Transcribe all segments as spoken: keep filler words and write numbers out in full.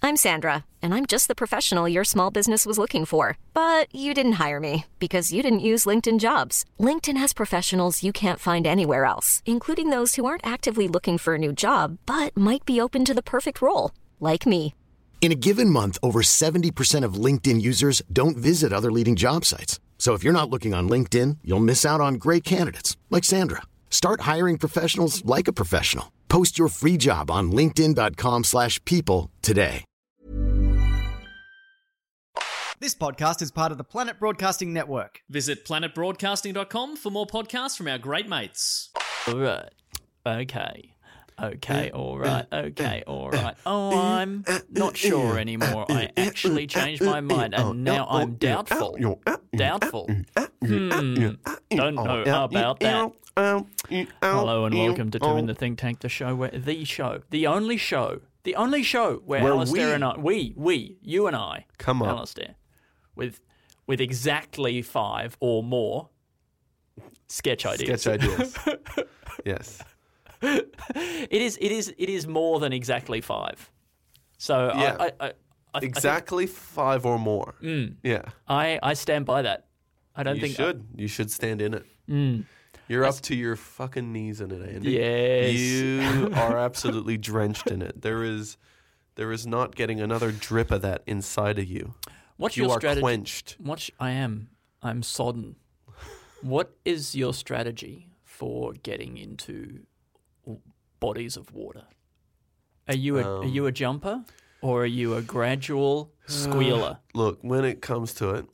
I'm Sandra, and I'm just the professional your small business was looking for. But you didn't hire me because you didn't use LinkedIn Jobs. LinkedIn has professionals you can't find anywhere else, including those who aren't actively looking for a new job, but might be open to the perfect role, like me. In a given month, over seventy percent of LinkedIn users don't visit other leading job sites. So if you're not looking on LinkedIn, you'll miss out on great candidates like Sandra. Start hiring professionals like a professional. Post your free job on linkedin.com slash people today. This podcast is part of the Planet Broadcasting Network. Visit planet broadcasting dot com for more podcasts from our great mates. All right. Okay. Okay, all right, okay, all right. Oh, I'm not sure anymore. I actually changed my mind, and now I'm doubtful. Doubtful. Hmm. Don't know about that. Hello and welcome to Two in the Think Tank, the show where the show, the only show, the only show where, where Alistair we, and I, we, we, you and I, come on, Alistair, with with exactly five or more sketch ideas. Sketch ideas. Yes. It is. It is. It is more than exactly five. So yeah. I, I, I, exactly I think, five or more. Mm, yeah. I, I stand by that. I don't you think you should. I, you should stand in it. Mm, You're up to your fucking knees in it, Andy. Yes. You are absolutely drenched in it. There is, there is not getting another drip of that inside of you. What's you your are strategy? quenched. What I am. I'm sodden. What is your strategy for getting into bodies of water? Are you a um, are you a jumper or are you a gradual squealer? Uh, look, when it comes to it,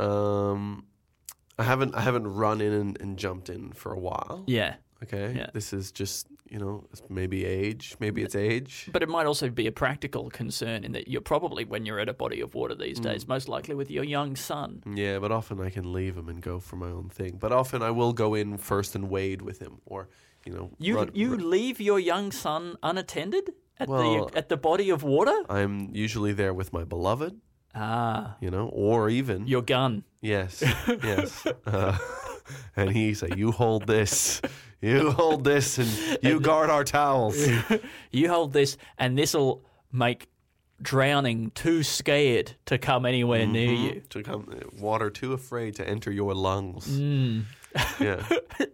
um, I haven't I haven't run in and, and jumped in for a while. Yeah. Okay. Yeah. This is just, you know, maybe age, maybe it's age. But it might also be a practical concern in that you're probably, when you're at a body of water these days, mm. most likely with your young son. Yeah, but often I can leave him and go for my own thing. But often I will go in first and wade with him, or you know, you run, you run. leave your young son unattended at well, the at the body of water? I'm usually there with my beloved. Ah, you know, or even your gun. Yes, yes. Uh, and he say, "You hold this, you hold this, and you and guard our towels. You hold this, and this'll make drowning too scared to come anywhere mm-hmm. near you. To come, water too afraid to enter your lungs." Mm. Yeah.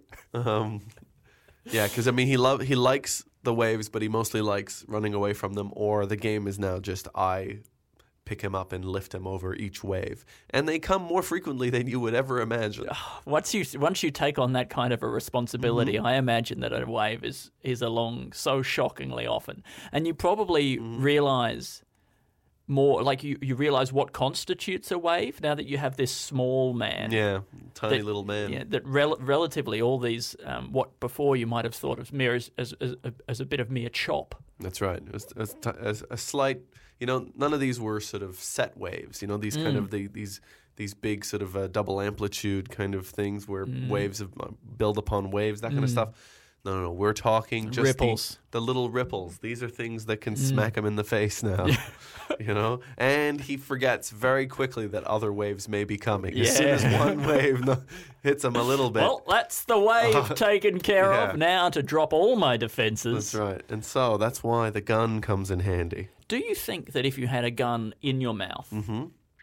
Um, yeah, because I mean, he love he likes the waves, but he mostly likes running away from them. Or the game is now just I pick him up and lift him over each wave, and they come more frequently than you would ever imagine. Once you once you take on that kind of a responsibility, mm-hmm. I imagine that a wave is is along so shockingly often, and you probably mm-hmm. realize. More like you, you realize what constitutes a wave now that you have this small man. Yeah, tiny that, little man. Yeah, that rel- relatively all these, um, what before you might have thought of mere as, as, as, as a bit of mere chop. That's right. It was, it was t- as a slight, you know, none of these were sort of set waves. You know, these mm. kind of the, these these big sort of uh, double amplitude kind of things where mm. waves have, uh, build upon waves, that kind mm. of stuff. No, no, no. We're talking just ripples. The, the little ripples. These are things that can mm. smack him in the face now. You know? And he forgets very quickly that other waves may be coming. Yeah. As soon as one wave no, hits him a little bit. Well, that's the wave uh, taken care yeah. of now to drop all my defenses. That's right. And so that's why the gun comes in handy. Do you think that if you had a gun in your mouth, mm-hmm.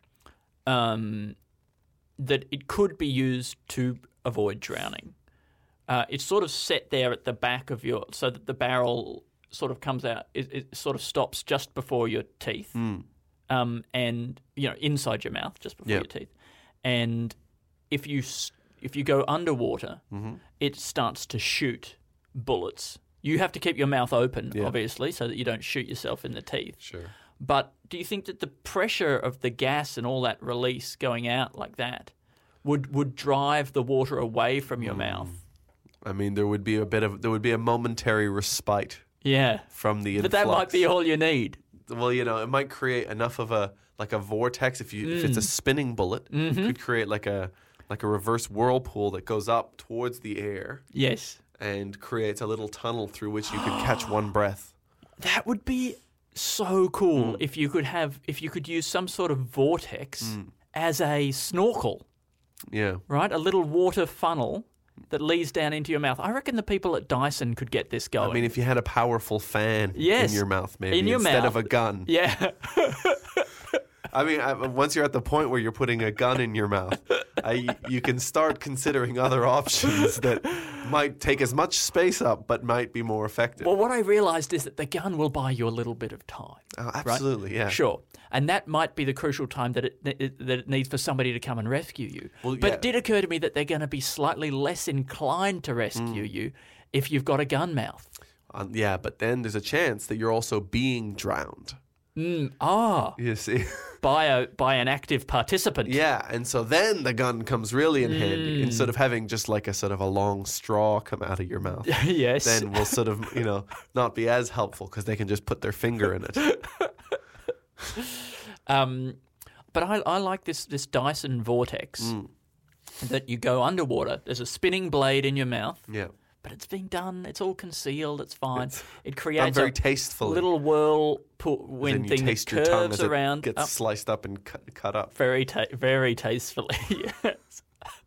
um, that it could be used to avoid drowning? Uh, it's sort of set there at the back of your, so that the barrel sort of comes out, it, it sort of stops just before your teeth, mm. um, and you know inside your mouth, just before yep. your teeth. And if you if you go underwater, mm-hmm. it starts to shoot bullets. You have to keep your mouth open, yeah. obviously, so that you don't shoot yourself in the teeth. Sure. But do you think that the pressure of the gas and all that release going out like that would would drive the water away from your mm. mouth? I mean, there would be a bit of there would be a momentary respite. Yeah, from the influx. But that might be all you need. Well, you know, it might create enough of a like a vortex. If you mm. if it's a spinning bullet, mm-hmm. it could create like a like a reverse whirlpool that goes up towards the air. Yes, and creates a little tunnel through which you could catch one breath. That would be so cool mm. if you could have if you could use some sort of vortex mm. as a snorkel. Yeah, right, a little water funnel. that leads down into your mouth. I reckon the people at Dyson could get this going. I mean, if you had a powerful fan yes. in your mouth, maybe, in your instead mouth. of a gun. Yeah. I mean, I, once you're at the point where you're putting a gun in your mouth, I, you can start considering other options that might take as much space up but might be more effective. Well, what I realised is that the gun will buy you a little bit of time. Oh, absolutely, right? yeah. Sure. And that might be the crucial time that it, it that it needs for somebody to come and rescue you. Well, but yeah. it did occur to me that they're going to be slightly less inclined to rescue Mm. you if you've got a gun mouth. Um, yeah, but then there's a chance that you're also being drowned. Mm. Ah. You see? by a by an active participant. Yeah, and so then the gun comes really in handy. Mm. Instead of having just like a sort of a long straw come out of your mouth, yes. then will sort of, you know, not be as helpful because they can just put their finger in it. um, but I, I like this this Dyson Vortex Mm. that you go underwater. There's a spinning blade in your mouth. Yeah. But it's being done. It's all concealed. It's fine. It's it done creates very a tastefully. little whirlpool Then wind you thing that taste your tongue curves as it around. gets up sliced up and cut, cut up. very, ta- very tastefully. Yes.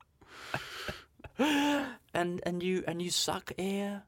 and and you and you suck air.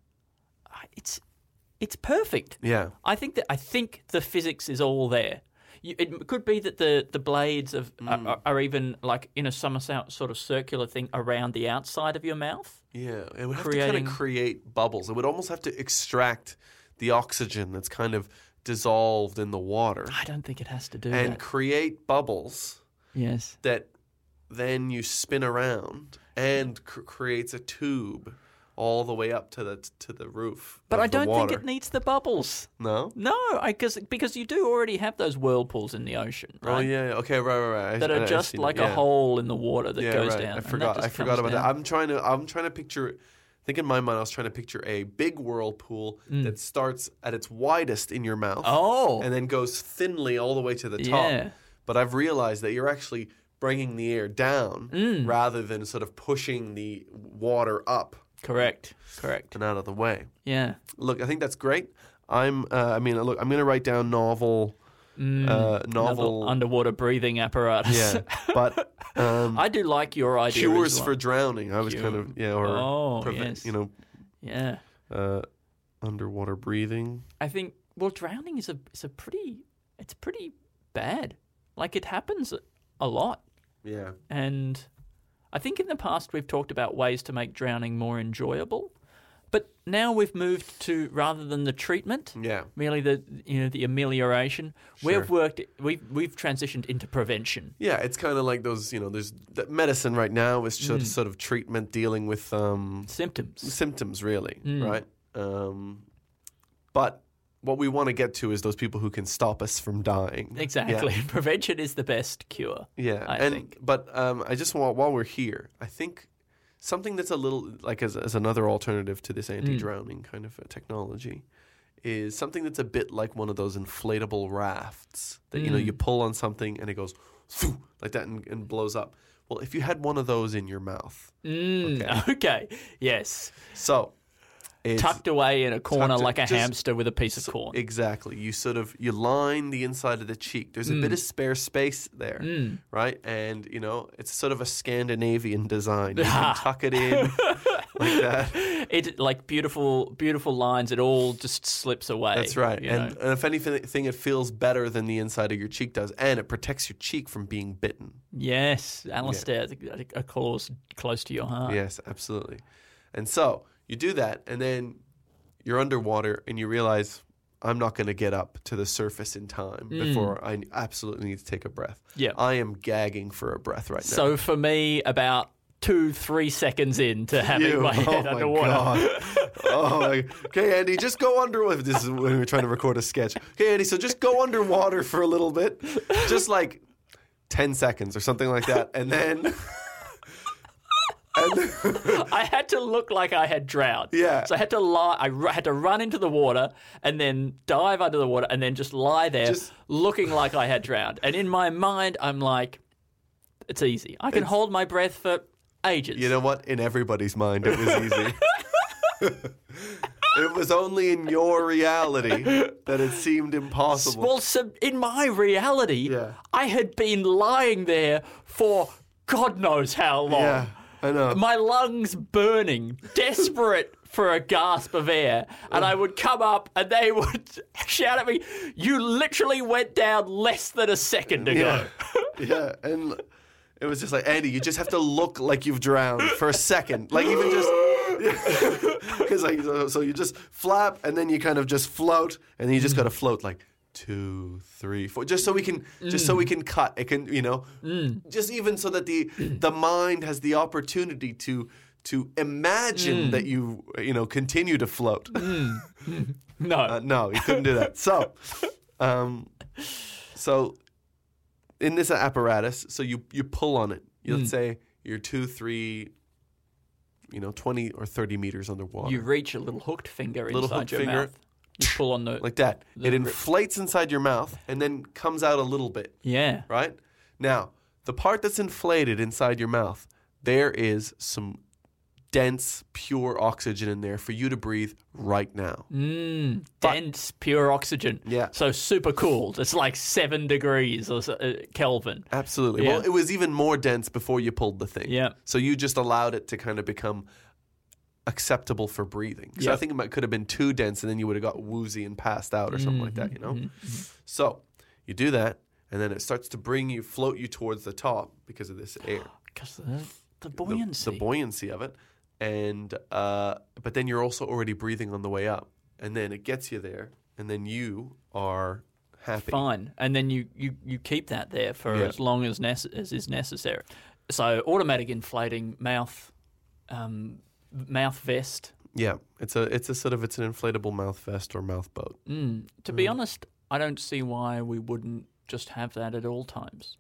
It's it's perfect. Yeah. I think that I think the physics is all there. You, it could be that the, the blades of Mm. are, are even like in a some sort of circular thing around the outside of your mouth. Yeah, it would have Creating- to kind of create bubbles. It would almost have to extract the oxygen that's kind of dissolved in the water I don't think it has to do and that. create bubbles Yes. that then you spin around and cr- creates a tube all the way up to the to the roof. But of I the don't water. think it needs the bubbles. No. No, I, cause, because you do already have those whirlpools in the ocean, right? Oh yeah. yeah. Okay. Right. Right. Right. I- That I- are I've just seen it, like yeah. a hole in the water that yeah, goes right. down. I and that forgot. just I forgot comes about that. down. I'm trying to. I'm trying to picture. I think in my mind I was trying to picture a big whirlpool that starts at its widest in your mouth. Oh. And then goes thinly all the way to the top. Yeah. But I've realized that you're actually bringing the air down Mm. rather than sort of pushing the water up Correct. Correct. and out of the way. Yeah. Look, I think that's great. I'm. Uh, I mean, look, I'm going to write down novel. Mm, Uh, another novel. underwater breathing apparatus. Yeah, but um, I do like your idea. cures as well. for drowning. I was Cure. kind of yeah, or Oh, prevent, yes. you know, Yeah. uh, underwater breathing. I think well, drowning is a is a pretty it's pretty bad. Like it happens a lot, Yeah. and I think in the past we've talked about ways to make drowning more enjoyable, but now we've moved to rather than the treatment, Yeah. merely the you know the amelioration. Sure. We've worked we've we've transitioned into prevention. Yeah, it's kind of like those, you know, there's that medicine right now is sort of, Mm. sort of treatment dealing with um, Symptoms. symptoms, really, Mm. right? Um, but what we want to get to is those people who can stop us from dying. Exactly. Prevention is the best cure. Yeah, I and think. but um, I just want while we're here, I think something that's a little like as as another alternative to this Mm. anti-drowning kind of a technology is something that's a bit like one of those inflatable rafts that you know Mm. you pull on something and it goes "Phew," like that and, and blows up. Well, if you had one of those in your mouth, Mm, Okay. okay. Yes. so it's, Tucked away in a corner tucked- like a just- hamster with a piece of so- corn. exactly. You sort of you line the inside of the cheek. There's a bit of spare space there, Mm. right? And you know it's sort of a Scandinavian design. You can tuck it in like that. It like beautiful, beautiful lines. It all just slips away. That's right. you And, know. and if anything, it feels better than the inside of your cheek does, and it protects your cheek from being bitten. yes, Alistair, a clause close to your heart. Yes, absolutely. And so you do that, and then you're underwater, and you realize I'm not going to get up to the surface in time before I absolutely need to take a breath. Mm. Yeah. I am gagging for a breath right now. So for me, about two, three seconds into having You- my head oh underwater. God. oh my. Okay, Andy, just go underwater. This is when we were trying to record a sketch. Okay, Andy, so just go underwater for a little bit, just like ten seconds or something like that, and then. and I had to look like I had drowned. Yeah. So I had to lie. I r- had to run into the water and then dive under the water and then just lie there, Just- looking like I had drowned. And in my mind, I'm like, it's easy. I can It's- hold my breath for ages. You know what? In everybody's mind, it was easy. It was only in your reality that it seemed impossible. Well, so in my reality, Yeah. I had been lying there for God knows how long. Yeah. I know. My lungs burning, desperate for a gasp of air. And I would come up and they would shout at me, you literally went down less than a second ago. Yeah, yeah. And it was just like, Andy, you just have to look like you've drowned for a second. Like even just... It's like, so, so you just flap and then you kind of just float and then you just got to float like two, three, four, just so we can, mm. just so we can cut. It can, you know, mm. just even so that the the mind has the opportunity to to imagine mm. that you, you know, continue to float. Mm. No, uh, no, you couldn't do that. So, um, so in this apparatus, so you you pull on it. You, let's mm. say you're two, three. You know, twenty or thirty meters underwater. You reach a little hooked finger little inside hooked your finger, mouth. You pull on the... Like that. The it rip. inflates inside your mouth and then comes out a little bit. Yeah. Right? Now, the part that's inflated inside your mouth, there is some dense, pure oxygen in there for you to breathe right now. Mm, dense, pure oxygen. Yeah. So super cool. It's like seven degrees or so, uh, Kelvin. Absolutely. Yeah. Well, it was even more dense before you pulled the thing. Yeah. So you just allowed it to kind of become acceptable for breathing. So yep. I think it might, could have been too dense and then you would have got woozy and passed out or something mm-hmm, like that, you know? Mm-hmm. So you do that and then it starts to bring you, float you towards the top because of this air. Because the, the buoyancy. The, the buoyancy of it. And uh, but then you're also already breathing on the way up, and then it gets you there, and then you are happy. Fine, and then you, you, you keep that there for yeah. as long as, nece- as is necessary. So automatic inflating mouth um, mouth vest. Yeah, it's a it's a sort of it's an inflatable mouth vest or mouth boat. Mm. To be mm. honest, I don't see why we wouldn't just have that at all times.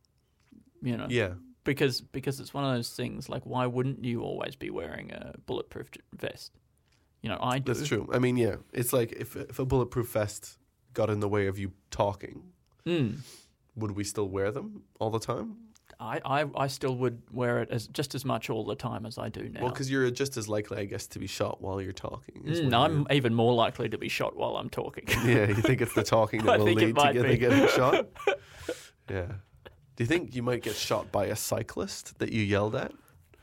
You know. Yeah. Because because it's one of those things, like, why wouldn't you always be wearing a bulletproof vest? You know, I do. That's true. I mean, yeah. It's like if, if a bulletproof vest got in the way of you talking, mm. would we still wear them all the time? I, I, I still would wear it as just as much all the time as I do now. Well, because you're just as likely, I guess, to be shot while you're talking. Mm, I'm even more likely to be shot while I'm talking. Yeah, you think it's the talking that will lead to get, getting shot? Yeah. Do you think you might get shot by a cyclist that you yelled at?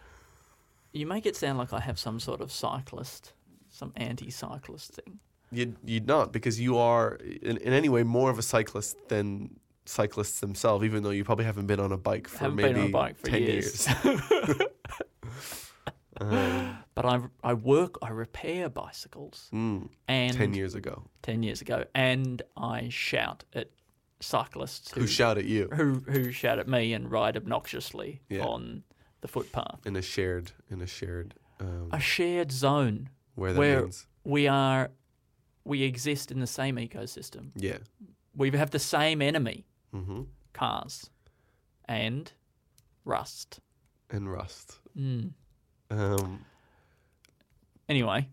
You make it sound like I have some sort of cyclist, some anti-cyclist thing. You'd, you'd not, because you are, in, in any way, more of a cyclist than cyclists themselves, even though you probably haven't been on a bike for haven't maybe been on a bike for ten years. years. um, but I, I work, I repair bicycles. Mm, and ten years ago. Ten years ago. And I shout at cyclists who, who shout at you, who who shout at me and ride obnoxiously yeah. on the footpath in a shared in a shared um, a shared zone where that where means we are we exist in the same ecosystem. Yeah, we have the same enemy, mm-hmm. cars, and rust and rust. Mm. Um. Anyway.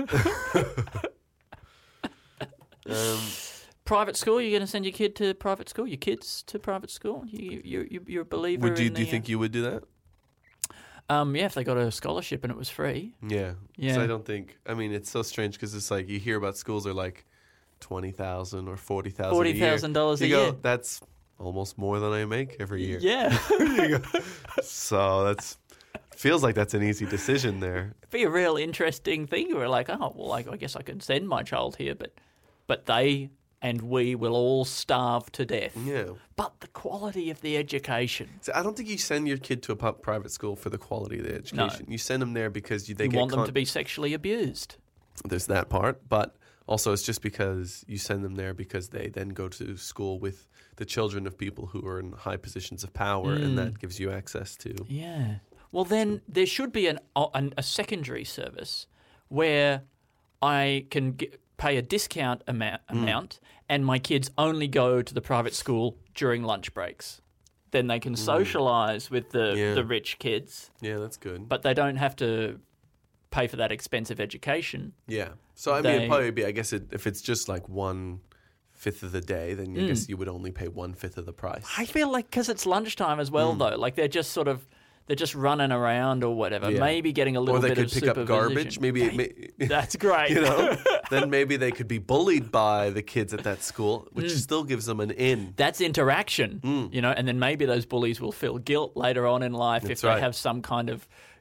um. Private school? You're going to send your kid to private school? Your kids to private school? You, you, you, you're a believer Would you, in do you the, think you would do that? Um, yeah, if they got a scholarship and it was free. Yeah. Yeah. So I don't think, I mean, it's so strange because it's like you hear about schools are like twenty thousand dollars or forty thousand dollars forty thousand dollars a you year. Go, that's almost more than I make every year. Yeah. You go. So that's, feels like that's an easy decision there. It'd be a real interesting thing. We're like, oh, well, I, I guess I could send my child here, but but they... and we will all starve to death. Yeah. But the quality of the education. So I don't think you send your kid to a private school for the quality of the education. No. You send them there because you, they you get want them con- to be sexually abused. There's that part, but also it's just because you send them there because they then go to school with the children of people who are in high positions of power, mm. and that gives you access to. Yeah. Well, then there should be an, an a secondary service where I can get, pay a discount amount, mm. amount and my kids only go to the private school during lunch breaks. Then they can socialise mm. with the, yeah. the rich kids. Yeah, that's good. But they don't have to pay for that expensive education. Yeah. So, I they, mean, it'd probably be, I guess, it, if it's just like one fifth of the day, then I mm. guess you would only pay one fifth of the price. I feel like because it's lunchtime as well, mm. though. Like they're just sort of... They're just running around or whatever, yeah. maybe getting a little or they bit could of pick supervision. up garbage. Maybe, they, may, that's great. You know, then maybe they could be bullied by the kids at that school, which mm. still gives them an in. That's interaction, mm. you know, and then maybe those bullies will feel guilt later on in life that's if right. they have some kind of,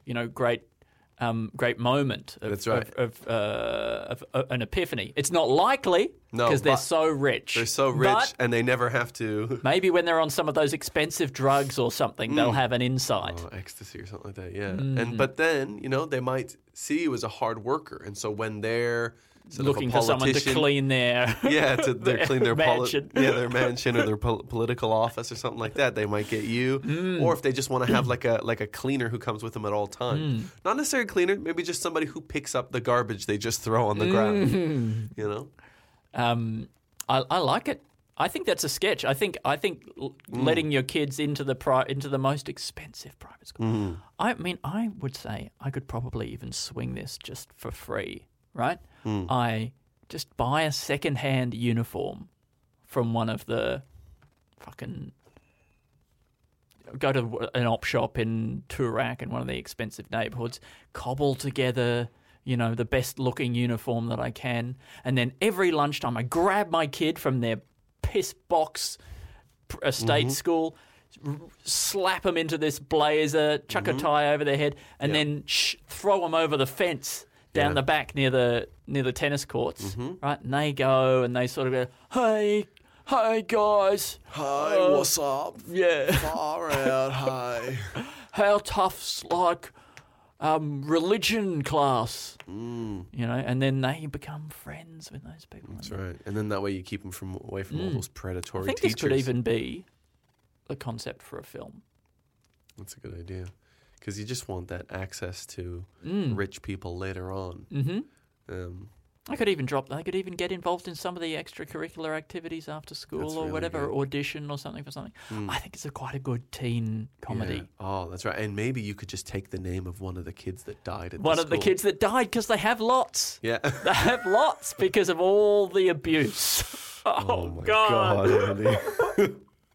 you know, great. Um, great moment of, That's right. of, of, uh, of uh, an epiphany. It's not likely No, because they're but so rich. They're so rich, But and they never have to. maybe when they're on some of those expensive drugs or something, they'll have an insight. Oh, ecstasy or something like that, yeah. And but then you know they might see you as a hard worker, and so when they're sort Looking of a for someone to politician- clean their yeah, to their, clean their poli- mansion. yeah, their mansion or their pol- political office or something like that. They might get you, Mm. or if they just want to have like a like a cleaner who comes with them at all times. Mm. Not necessarily a cleaner, maybe just somebody who picks up the garbage they just throw on the ground. Mm. You know, Um, I, I like it. I think that's a sketch. I think I think l- Mm. letting your kids into the pri- into the most expensive private school. Mm-hmm. I mean, I would say I could probably even swing this just for free, right? Mm. I just buy a second-hand uniform from one of the fucking go to an op shop in Toorak in one of the expensive neighbourhoods, cobble together, you know, the best looking uniform that I can, and then every lunchtime I grab my kid from their piss box pr- estate school, r- slap them into this blazer, chuck a tie over their head, and then sh- throw them over the fence down Yeah. the back near the near the tennis courts, right? And they go and they sort of go, hey, hey guys, hi, Uh, what's up? yeah. Far out, hi. How tough's like um, religion class, Mm, you know, and then they become friends with those people. that's right. And then that way you keep them from away from all those predatory I think teachers. this could even be a concept for a film. That's a good idea. Because you just want that access to Mm. rich people later on. Mm-hmm. Um, I could even drop. I could even get involved in some of the extracurricular activities after school That's or really whatever, good. audition or something for something. Mm. I think it's a quite a good teen comedy. yeah. Oh, that's right. And maybe you could just take the name of one of the kids that died at One the of the school. kids that died because they have lots. Yeah. They have lots because of all the abuse. Oh, oh my God. God, Andy.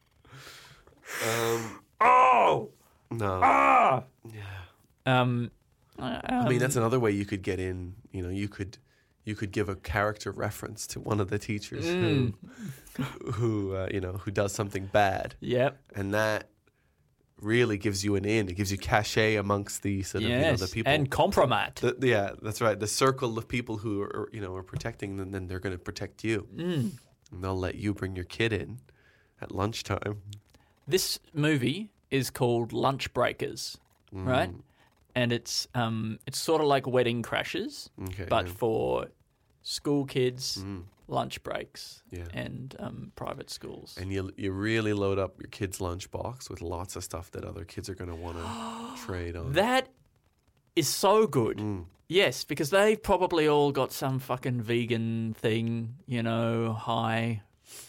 um, Oh. no. Ah. Yeah. Um, I mean, that's another way you could get in. You know, you could you could give a character reference to one of the teachers Mm. who who uh, you know who does something bad, Yep. and that really gives you an in. It gives you cachet amongst the sort of you know Yes. the people. And compromat. The, yeah, that's right. The circle of people who are you know are protecting them, then they're going to protect you, Mm. and they'll let you bring your kid in at lunchtime. This movie is called Lunch Breakers, Mm. right? And it's um it's sort of like Wedding Crashers, Okay, but yeah. for school kids, Mm. lunch breaks, Yeah. and um, private schools. And you you really load up your kid's lunchbox with lots of stuff that other kids are going to want to trade on. That is so good. Mm. Yes, because they've probably all got some fucking vegan thing, you know, high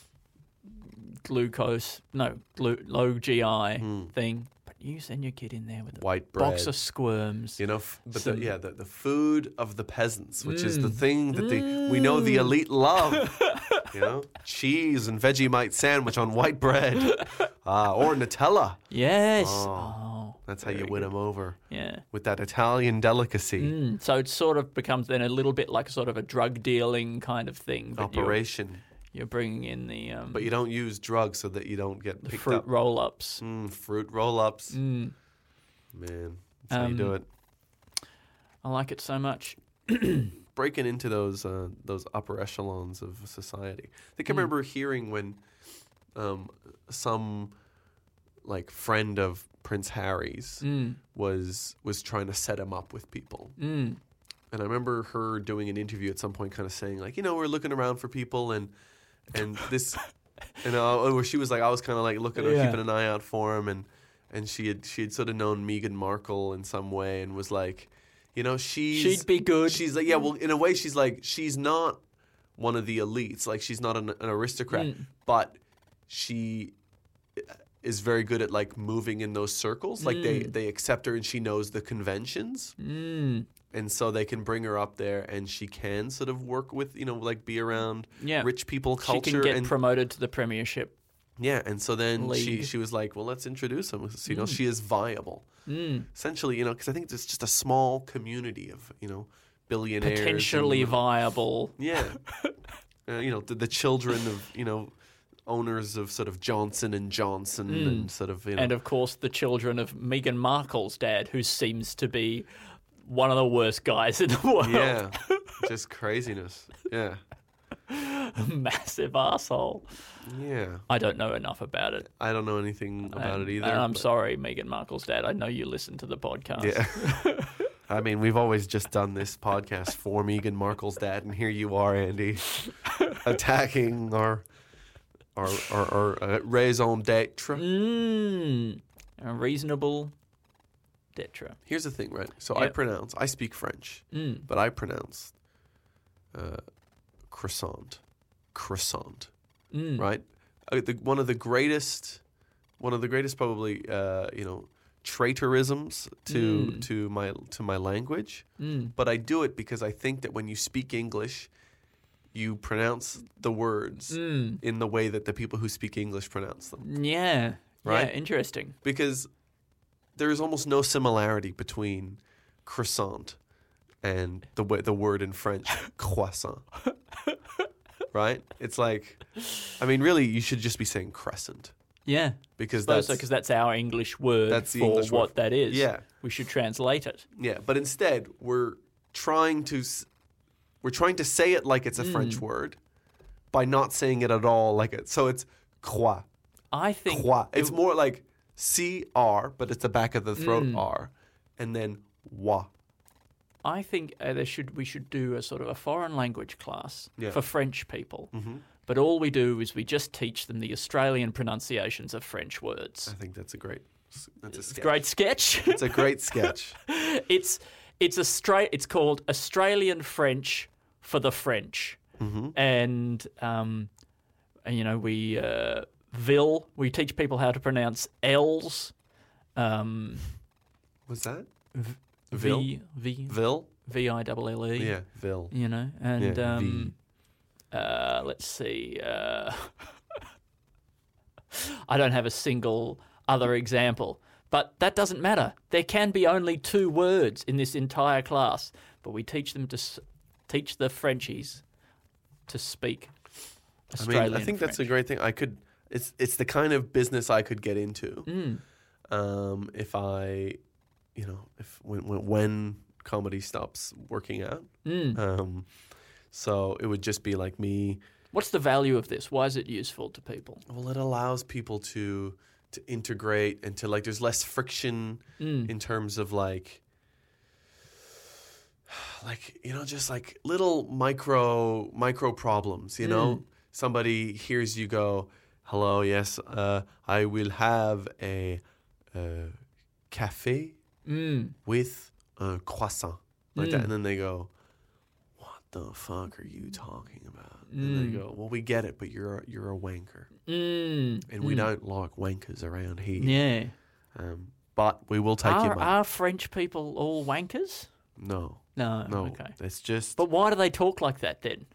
glucose, no, glu- low G I thing. But you send your kid in there with a Hmm. White bread. box of squirms. You know, f- but the, Some- yeah, the, the food of the peasants, which is the Mm. thing that the, we know the elite love. You know, cheese and Vegemite sandwich on white bread, ah, or Nutella. Yes. Oh, Oh, That's how you very win good. them over Yeah. with that Italian delicacy Mm, so it sort of becomes then a little bit like sort of a drug dealing kind of thing. But you're- operation. You're, bringing in the um, But you don't use drugs so that you don't get the picked fruit up. roll-ups. Mm, fruit roll-ups. Mm, Man, that's how you do Um, it. I like it so much. Breaking into those uh, those upper echelons of society. I think I Mm. remember hearing when um, some like friend of Prince Harry's Mm, was was trying to set him up with people. mm, And I remember her doing an interview at some point, kind of saying like, you know, we're looking around for people, and and this, and uh, where she was like, I was kind of like looking, Yeah. keeping an eye out for him, and and she had she had sort of known Meghan Markle in some way, and was like, you know, she's She'd be good. She's like, yeah, well, in a way, she's like, she's not one of the elites, like she's not an, an aristocrat, Mm. but she is very good at like moving in those circles. Like they Mm. they accept her, and she knows the conventions. mm. And so they can bring her up there, and she can sort of work with, you know, like be around Yeah. rich people She culture. can get and promoted to the premiership. yeah, and so then she League. she was like, well, let's introduce him. So, you know, she is viable. Mm. Essentially, you know, because I think it's just a small community of, you know, billionaires. Potentially and, viable. yeah. Uh, you know, the, the children of, you know, owners of sort of Johnson and Johnson mm. and sort of, you know. And, of course, the children of Meghan Markle's dad, who seems to be one of the worst guys in the world. Yeah, just craziness. Yeah. Massive asshole. Yeah. I don't know enough about it. I don't know anything about and, it either. And I'm but... sorry, Meghan Markle's dad. I know you listen to the podcast. Yeah. I mean, we've always just done this podcast for Meghan Markle's dad, and here you are, Andy, attacking our our our, our uh, raison d'etre. Mm, a reasonable d'etre. Here's the thing, right? So yep. I pronounce, I speak French, mm. but I pronounce uh, croissant, croissant, mm. right? Uh, the, one of the greatest, one of the greatest, probably, uh, you know. traitorisms to mm. to my to my language, mm. but I do it because I think that when you speak English, you pronounce the words mm. in the way that the people who speak English pronounce them. Yeah, right. Yeah, interesting. Because there is almost no similarity between croissant and the way, the word in French croissant. Right? It's like, I mean, really, you should just be saying crescent. Yeah, because that's that's, so, that's our English word that's the for English what word. that is. Yeah, we should translate it. Yeah, but instead we're trying to we're trying to say it like it's a mm. French word by not saying it at all like it. So it's croix. I think croix. It's it, more like C R, but it's the back of the throat mm. R, and then wa. I think uh, there should we should do a sort of a foreign language class yeah. for French people. Mm-hmm. But all we do is we just teach them the Australian pronunciations of French words. I think that's a great, that's a sketch. Great sketch. It's a great sketch. it's it's a straight. It's called Australian French for the French, mm-hmm. and um, and, you know we uh, vil. We teach people how to pronounce L's. Um, What's that? V, vil. V V vil. V I L L E. Yeah, vil. You know, and yeah, um, v. Uh, let's see. Uh, I don't have a single other example, but that doesn't matter. There can be only two words in this entire class, but we teach them to s- teach the Frenchies to speak Australian I mean, I think French. that's a great thing. I could. It's it's the kind of business I could get into mm. um, if I, you know, if when when, when comedy stops working out. Mm. Um, So it would just be like me. What's the value of this? Why is it useful to people? Well, it allows people to to integrate and to like. There's less friction mm. in terms of like, like you know, just like little micro micro problems. You know, mm. somebody hears you go, "Hello, yes, uh, I will have a uh, café mm. with a croissant," like mm. that, and then they go, the fuck are you talking about? Mm. And they go, well, we get it, but you're you're a wanker, mm. and we mm. don't like wankers around here. Yeah, um, but we will take are, your money. Are French people all wankers? No, no, no. Okay, it's just. But why do they talk like that then?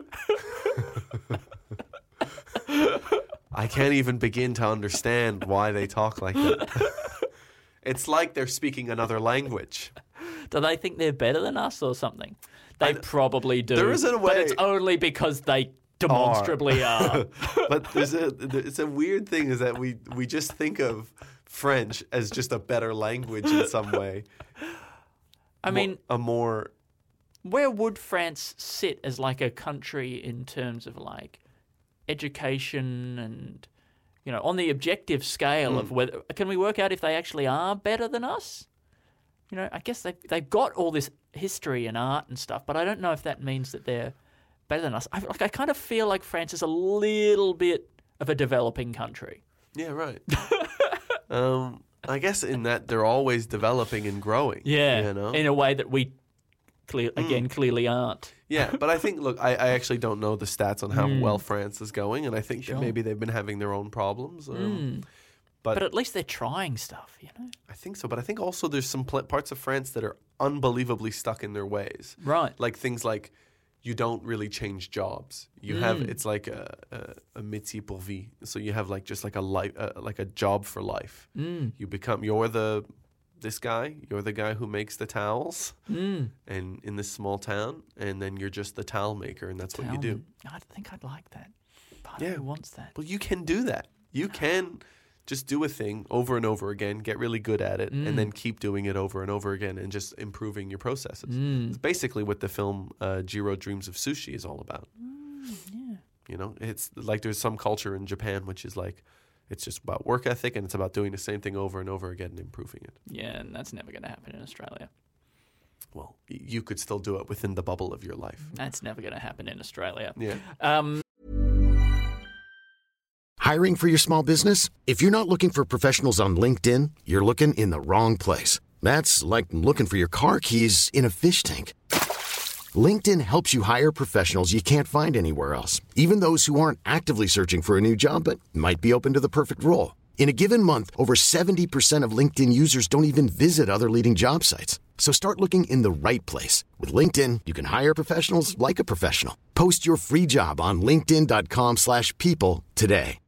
I can't even begin to understand why they talk like that. It's like they're speaking another language. Do they think they're better than us or something? They I, probably do. There isn't a way. But it's only because they demonstrably are. are. But there's a, it's a weird thing is that we, we just think of French as just a better language in some way. I mean... A more... Where would France sit as like a country in terms of like education and, you know, on the objective scale mm. of whether... Can we work out if they actually are better than us? You know, I guess they've, they've got all this history and art and stuff, but I don't know if that means that they're better than us. I, like, I kind of feel like France is a little bit of a developing country. Yeah, right. um, I guess in that they're always developing and growing. Yeah, you know? In a way that we, clear, mm. again, clearly aren't. Yeah, but I think, look, I, I actually don't know the stats on how mm. well France is going, and I think sure. that maybe they've been having their own problems. Um, mm. But, but at least they're trying stuff, you know? I think so. But I think also there's some pl- parts of France that are unbelievably stuck in their ways. Right. Like things like you don't really change jobs. You mm. have, it's like a, a, a métier pour vie. So you have like just like a life, uh, like a job for life. Mm. You become, you're the, this guy, you're the guy who makes the towels mm. and in this small town. And then you're just the towel maker and that's Towelman. What you do. I think I'd like that. Yeah. Who wants that? Well, you can do that. You can just do a thing over and over again, get really good at it, Mm. and then keep doing it over and over again and just improving your processes. Mm. It's basically what the film uh, Jiro Dreams of Sushi is all about. Mm, yeah. You know, it's like there's some culture in Japan which is like, it's just about work ethic and it's about doing the same thing over and over again and improving it. Yeah, and that's never going to happen in Australia. Well, y- you could still do it within the bubble of your life. That's never going to happen in Australia. Yeah. Um, Hiring for your small business? If you're not looking for professionals on LinkedIn, you're looking in the wrong place. That's like looking for your car keys in a fish tank. LinkedIn helps you hire professionals you can't find anywhere else, even those who aren't actively searching for a new job but might be open to the perfect role. In a given month, over seventy percent of LinkedIn users don't even visit other leading job sites. So start looking in the right place. With LinkedIn, you can hire professionals like a professional. Post your free job on linkedin.com slash people today.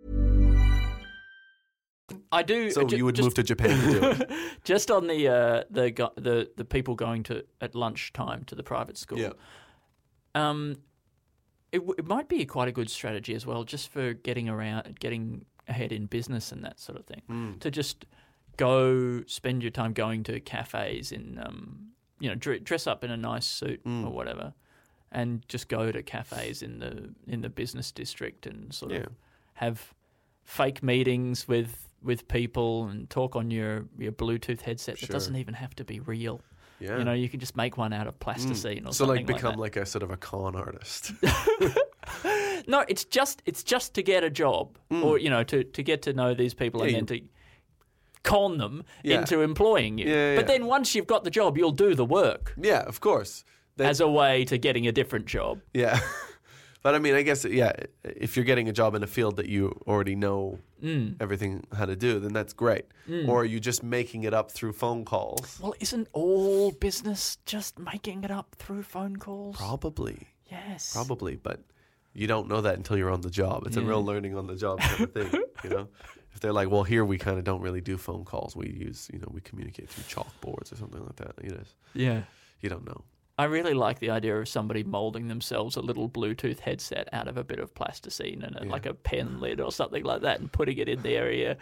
I do. So ju- you would just, move to Japan to do it. Just on the uh, the go- the the people going to at lunchtime to the private school. Yeah. Um, it, w- it might be quite a good strategy as well, just for getting around, getting ahead in business and that sort of thing. Mm. To just go spend your time going to cafes in, um, you know, dr- dress up in a nice suit Mm. or whatever, and just go to cafes in the in the business district and sort Yeah. of have fake meetings with. with people and talk on your, your Bluetooth headset Sure. that doesn't even have to be real. Yeah. You know, you can just make one out of plasticine Mm. or So something like become like like a sort of a con artist. that. No, it's just it's just to get a job or, you know, to, to get to know these people Mm. Yeah, and then to con them Yeah. into employing you. Yeah, but yeah. then once you've got the job, you'll do the work Yeah, of course. That- as a way to getting a different job. Yeah. But I mean, I guess, yeah, if you're getting a job in a field that you already know Mm. everything how to do, then that's great. Or are you just making it up through phone calls? Well, isn't all business just making it up through phone calls? Probably. Yes. Probably. But you don't know that until you're on the job. It's a Yeah. real learning on the job kind of thing, you know? If they're like, well, here we kind of don't really do phone calls. We use, you know, we communicate through chalkboards or something like that. You know, Yeah. you don't know. I really like the idea of somebody moulding themselves a little Bluetooth headset out of a bit of plasticine and a, Yeah. like a pen lid or something like that, and putting it in their ear.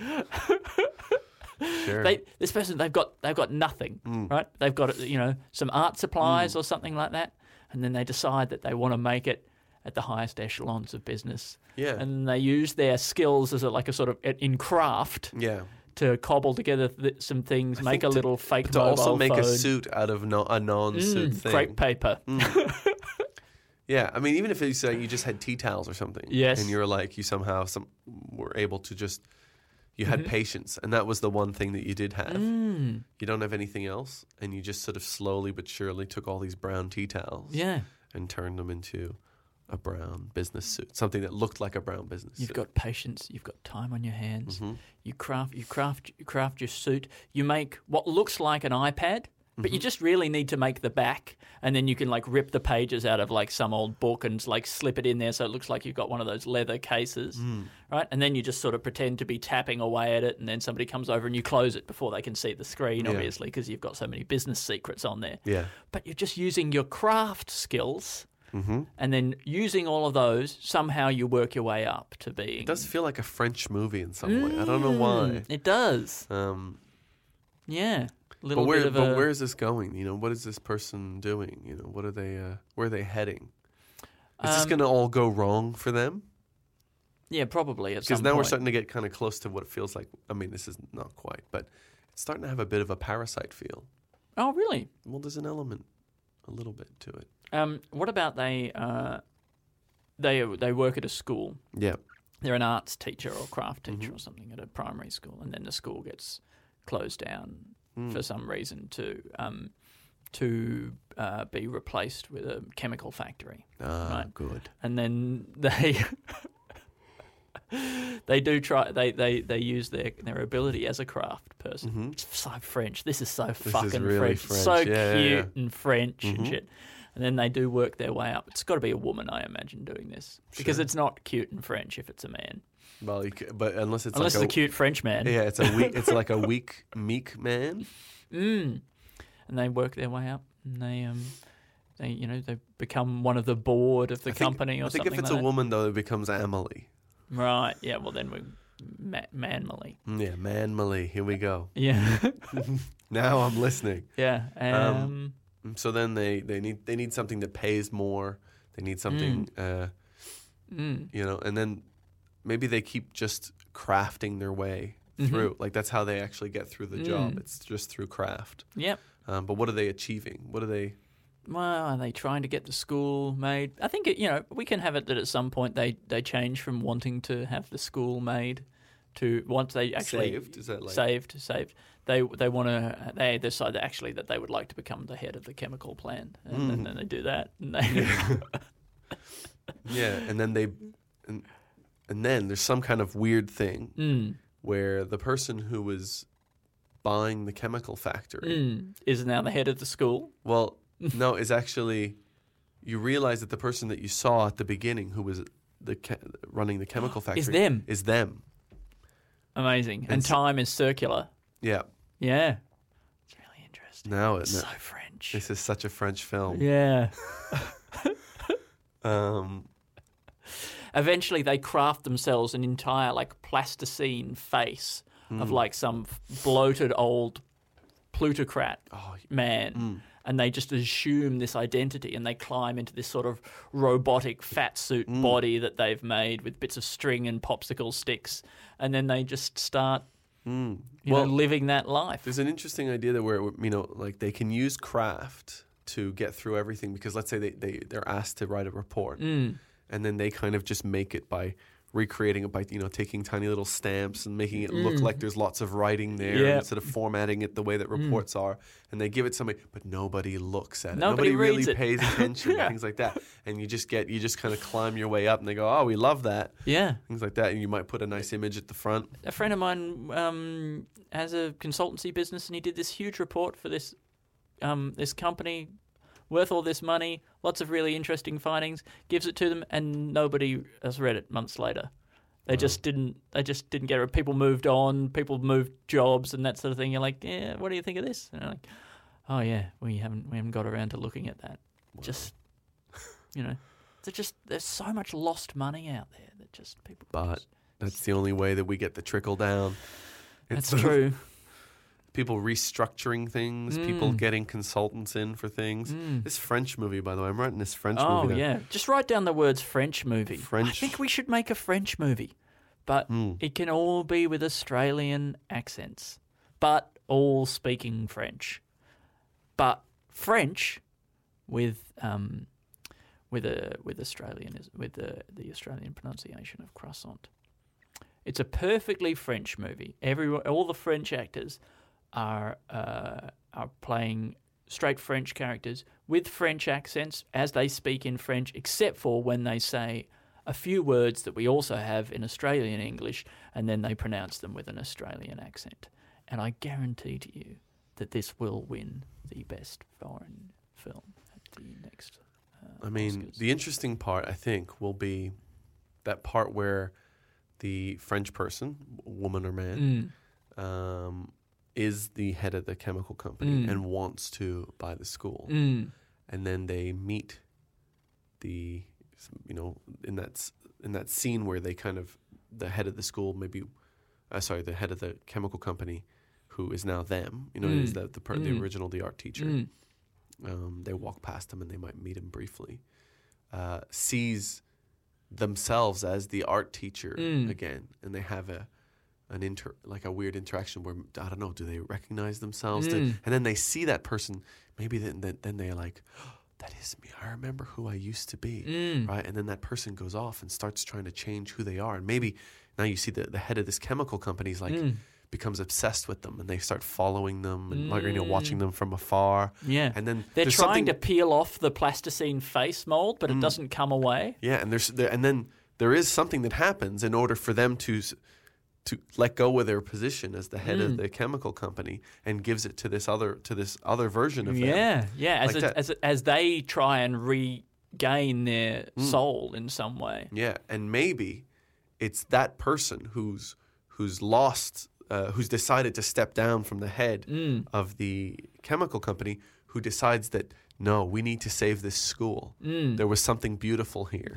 Sure. They, this person, they've got they've got nothing, Mm. right? They've got you know some art supplies or something like that, and then they decide that they want to make it at the highest echelons of business. Yeah. And they use their skills as a, like a sort of in craft Yeah. to cobble together th- some things, make a think to- little fake But to mobile also make phone. a suit out of no, a non-suit Mm, thing. crepe paper. Yeah, I mean, even if it's like you just had tea towels or something, Yes. and you're like, you somehow some were able to just, you had patience, and that was the one thing that you did have. Mm, You don't have anything else, and you just sort of slowly but surely took all these brown tea towels yeah. and turned them into a brown business suit, something that looked like a brown business You've suit. got patience. You've got time on your hands. Mhm. You craft, you craft, you craft your suit. You make what looks like an iPad, but you just really need to make the back, and then you can like rip the pages out of like some old book and like slip it in there, so it looks like you've got one of those leather cases, right? And then you just sort of pretend to be tapping away at it, and then somebody comes over and you close it before they can see the screen, Yeah. obviously, because you've got so many business secrets on there. Yeah. But you're just using your craft skills. Mm-hmm. And then using all of those, somehow you work your way up to being. It does feel like a French movie in some way. I don't know why. Mm, It does. Um, Yeah. Little but where, bit of but a, where is this going? You know, what is this person doing? You know, what are they? Uh, where are they heading? Is this Um, going to all go wrong for them? Yeah, probably at Because some now we're point. starting to get kind of close to what it feels like. I mean, this is not quite, but it's starting to have a bit of a parasite feel. Oh, really? Well, there's an element, a little bit to it. Um, what about they? Uh, they they work at a school. Yeah. They're an arts teacher or craft teacher Mm-hmm. or something at a primary school, and then the school gets closed down Mm. for some reason to um, to uh, be replaced with a chemical factory. Ah, Right. good. And then they they do try they, they, they use their, their ability as a craft person. Mhm. It's so French. This is so is fucking really French. French. So Yeah, yeah, cute yeah. and French and Mhm. shit. And then they do work their way up. It's got to be a woman, I imagine, doing this because Sure. it's not cute and French if it's a man, Well, you c but unless it's unless like it's a cute French man. yeah, it's a weak, it's like a weak, meek man. Mm. And they work their way up, and they um, they you know they become one of the board of the I think, company or I think something if it's like a that. woman, though, it becomes Amelie. Right. Yeah. Well, then we ma- manmally. Yeah, Manmally. Here we go. Yeah. Now I'm listening. yeah. Um, Um, So then they, they need they need something that pays more. They need something, uh, mm. you know, and then maybe they keep just crafting their way Mhm. through. Like that's how they actually get through the job. Mm. It's just through craft. Yep. Um, but what are they achieving? What are they? Well, are they trying to get the school made? I think it, you know we can have it that at some point they, they change from wanting to have the school made to once they actually Saved? Is that like- saved saved they they want to they decide that actually that they would like to become the head of the chemical plant and, Mm. and then they do that and they Yeah, and then they, and, and then there's some kind of weird thing mm, where the person who was buying the chemical factory, mm, is now the head of the school. well, no, is actually, you realize that the person that you saw at the beginning who was the che- running the chemical factory them. Is them. Amazing. And, And so- time is circular. Yeah. Yeah. It's really interesting. Now it. So no- French. This is such a French film. Yeah. Um, Eventually, they craft themselves an entire like plasticine face of like some f- bloated old plutocrat oh, man, and they just assume this identity, and they climb into this sort of robotic fat suit body that they've made with bits of string and popsicle sticks, and then they just start, mm. you Well, know, living that life. there's an interesting idea that where you know, like they can use craft to get through everything because let's say they, they they're asked to write a report, Mm. and then they kind of just make it by recreating it by you know taking tiny little stamps and making it look like there's lots of writing there Mm. Yeah. instead of formatting it the way that reports are, and they give it somebody, but nobody looks at it. Nobody really reads it. pays attention Yeah. and things like that, and you just get you just kind of climb your way up, and they go, oh, we love that, Yeah. things like that, and you might put a nice image at the front. A friend of mine um, has a consultancy business, and he did this huge report for this um, this company worth all this money, lots of really interesting findings, gives it to them, and nobody has read it months later. They just didn't. They just didn't get it. People moved on. People moved jobs and that sort of thing. You're like, yeah, what do you think of this? And they're like, oh yeah, we haven't we haven't got around to looking at that. Just, you know, there's just there's so much lost money out there that just people. But just- that's the only way that we get the trickle down. that's It's true. People restructuring things, people Mm. getting consultants in for things. This French movie, by the way, I'm writing this French Oh movie. down. yeah, just write down the words French movie. I French- think we should make a French movie, but Mm. it can all be with Australian accents, but all speaking French, but French with um with a with Australian with the the Australian pronunciation of croissant. It's a perfectly French movie. Everyone, all the French actors are uh, are playing straight French characters with French accents as they speak in French, except for when they say a few words that we also have in Australian English, and then they pronounce them with an Australian accent. And I guarantee to you that this will win the best foreign film at the next uh, I mean, Oscars. the interesting part, I think, will be that part where the French person, woman or man, Mm. um, is the head of the chemical company Mm. and wants to buy the school. Mm. And then they meet the, you know, in that s- in that scene where they kind of, the head of the school, maybe, uh, sorry, the head of the chemical company, who is now them, you know, Mm. is the the, per, the Mm. original, the art teacher. Mm. Um, they walk past him and they might meet him briefly. Uh, sees themselves as the art teacher Mm. again, and they have a an inter like a weird interaction where I don't know, do they recognize themselves? Do- Mm. and then they see that person. Maybe then then, then they're like, oh, that is me. I remember who I used to be, Mm. right? And then that person goes off and starts trying to change who they are. And maybe now you see the the head of this chemical company is like. Mm. becomes obsessed with them, and they start following them and like you know watching them from afar. Yeah. And then They're there's trying something- to peel off the plasticine face mold, but it doesn't come away. Yeah, and there's there, and then there is something that happens in order for them to s- to let go of their position as the head Mm. of the chemical company and gives it to this other to this other version of them. Yeah, yeah. As Like a, that. as a, as they try and regain their Mm. soul in some way. Yeah, and maybe it's that person who's who's lost, uh, who's decided to step down from the head Mm. of the chemical company, who decides that no, we need to save this school. Mm. There was something beautiful here.